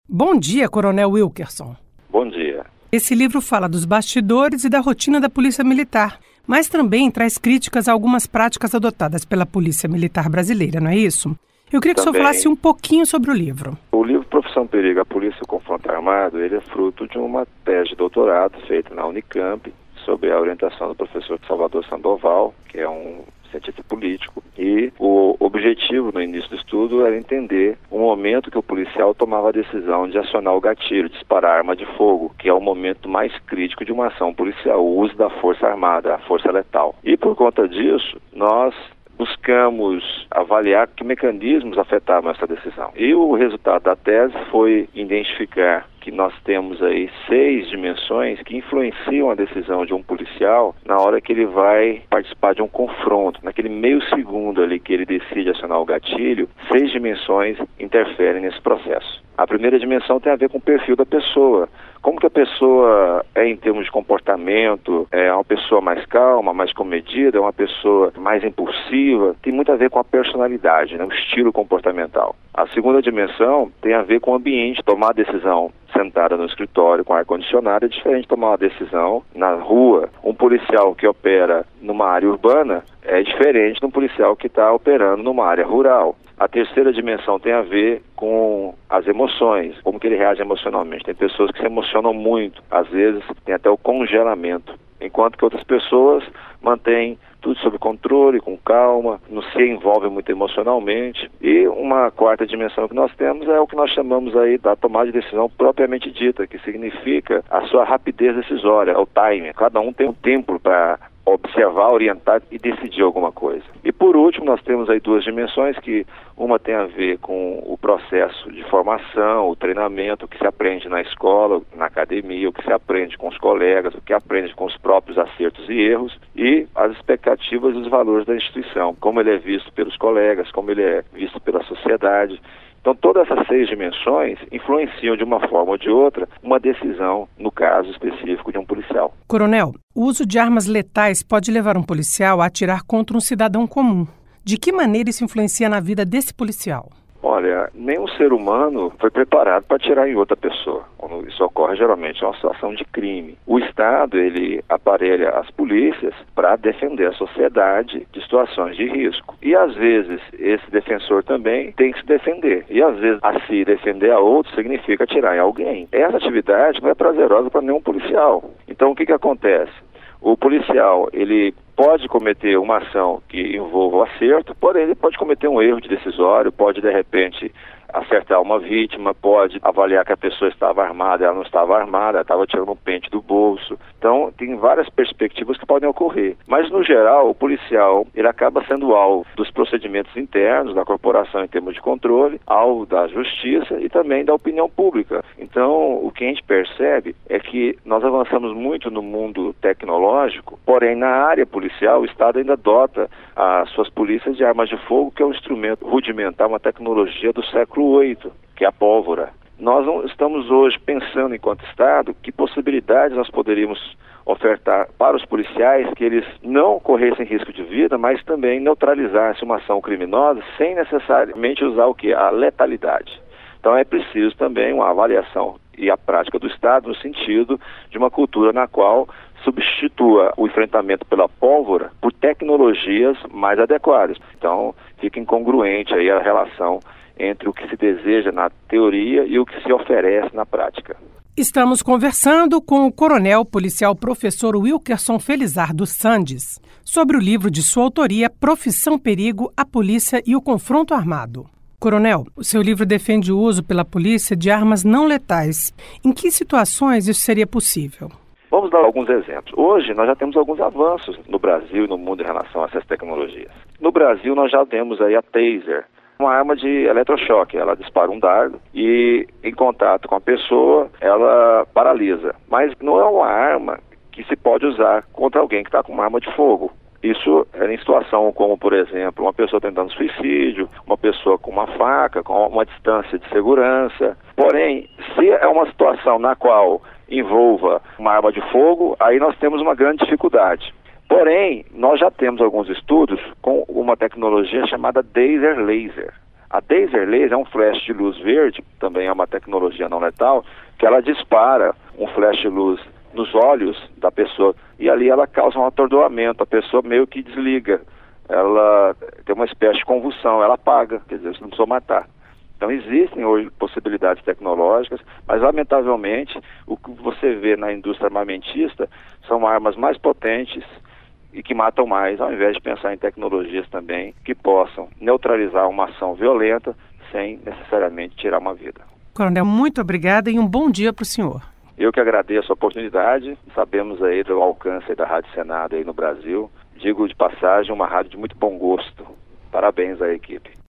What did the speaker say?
Bom dia, Coronel Wilkerson. Bom dia. Esse livro fala dos bastidores e da rotina da Polícia Militar, mas também traz críticas a algumas práticas adotadas pela Polícia Militar brasileira, não é isso? Eu queria que o senhor falasse um pouquinho sobre o livro. O livro Profissão Perigo, a Polícia e o Confronto Armado, ele é fruto de uma tese de doutorado feita na Unicamp, sob a orientação do professor Salvador Sandoval, que é um cientista político, e o objetivo no início do estudo era entender o momento que o policial tomava a decisão de acionar o gatilho, disparar a arma de fogo, que é o momento mais crítico de uma ação policial, o uso da força armada, a força letal. E por conta disso, nós buscamos avaliar que mecanismos afetavam essa decisão. E o resultado da tese foi identificar que nós temos aí 6 dimensões que influenciam a decisão de um policial na hora que ele vai participar de um confronto. Naquele meio segundo ali que ele decide acionar o gatilho, 6 dimensões interferem nesse processo. A primeira dimensão tem a ver com o perfil da pessoa. Como que a pessoa é em termos de comportamento, é uma pessoa mais calma, mais comedida, é uma pessoa mais impulsiva, tem muito a ver com a personalidade, né? O estilo comportamental. A segunda dimensão tem a ver com o ambiente, tomar a decisão sentada no escritório com ar-condicionado é diferente de tomar uma decisão na rua. Um policial que opera numa área urbana é diferente de um policial que está operando numa área rural. A terceira dimensão tem a ver com as emoções, como que ele reage emocionalmente. Tem pessoas que se emocionam muito, às vezes tem até o congelamento, enquanto que outras pessoas mantêm tudo sob controle, com calma, não se envolvem muito emocionalmente. E uma quarta dimensão que nós temos é o que nós chamamos aí da tomada de decisão propriamente dita, que significa a sua rapidez decisória, o timing. Cada um tem um tempo para observar, orientar e decidir alguma coisa. E por último, nós temos aí 2 dimensões, que uma tem a ver com o processo de formação, o treinamento, o que se aprende na escola, na academia, o que se aprende com os colegas, o que aprende com os próprios acertos e erros, e as expectativas e os valores da instituição, como ele é visto pelos colegas, como ele é visto pela sociedade. Então, todas essas 6 dimensões influenciam de uma forma ou de outra uma decisão, no caso específico de um policial. Coronel, o uso de armas letais pode levar um policial a atirar contra um cidadão comum. De que maneira isso influencia na vida desse policial? Olha, nenhum ser humano foi preparado para atirar em outra pessoa. Isso ocorre geralmente em uma situação de crime. O Estado, ele aparelha as polícias para defender a sociedade de situações de risco. E às vezes esse defensor também tem que se defender. E às vezes a se defender a outro significa atirar em alguém. Essa atividade não é prazerosa para nenhum policial. Então o que acontece? O policial, ele pode cometer uma ação que envolva o acerto, porém ele pode cometer um erro de decisório, pode de repente acertar uma vítima, pode avaliar que a pessoa estava armada, ela não estava armada, ela estava tirando um pente do bolso. Então, tem várias perspectivas que podem ocorrer. Mas, no geral, o policial, ele acaba sendo alvo dos procedimentos internos da corporação em termos de controle, alvo da justiça e também da opinião pública. Então, o que a gente percebe é que nós avançamos muito no mundo tecnológico, porém, na área policial, o Estado ainda dota as suas polícias de armas de fogo, que é um instrumento rudimentar, uma tecnologia do século VIII, que é a pólvora. Nós não estamos hoje pensando, enquanto Estado, que possibilidades nós poderíamos ofertar para os policiais que eles não corressem risco de vida, mas também neutralizassem uma ação criminosa sem necessariamente usar o quê? A letalidade. Então é preciso também uma avaliação e a prática do Estado no sentido de uma cultura na qual substitua o enfrentamento pela pólvora por tecnologias mais adequadas. Então fica incongruente aí a relação entre o que se deseja na teoria e o que se oferece na prática. Estamos conversando com o coronel policial professor Wilkerson Felizar dos Sandes sobre o livro de sua autoria Profissão Perigo, a Polícia e o Confronto Armado. Coronel, o seu livro defende o uso pela polícia de armas não letais. Em que situações isso seria possível? Vamos dar alguns exemplos. Hoje nós já temos alguns avanços no Brasil e no mundo em relação a essas tecnologias. No Brasil nós já temos aí a Taser, uma arma de eletrochoque. Ela dispara um dardo e, em contato com a pessoa, ela paralisa. Mas não é uma arma que se pode usar contra alguém que está com uma arma de fogo. Isso é em situação como, por exemplo, uma pessoa tentando suicídio, uma pessoa com uma faca, com uma distância de segurança. Porém, se é uma situação na qual envolva uma arma de fogo, aí nós temos uma grande dificuldade. Porém, nós já temos alguns estudos com uma tecnologia chamada Taser Laser. A taser laser é um flash de luz verde, também é uma tecnologia não letal, que ela dispara um flash de luz nos olhos da pessoa e ali ela causa um atordoamento, a pessoa meio que desliga, ela tem uma espécie de convulsão, ela apaga, quer dizer, você não precisa matar. Então existem hoje possibilidades tecnológicas, mas lamentavelmente o que você vê na indústria armamentista são armas mais potentes e que matam mais, ao invés de pensar em tecnologias também que possam neutralizar uma ação violenta sem necessariamente tirar uma vida. Coronel, muito obrigada e um bom dia para o senhor. Eu que agradeço a oportunidade, sabemos aí do alcance da Rádio Senado aí no Brasil. Digo de passagem, uma rádio de muito bom gosto. Parabéns à equipe.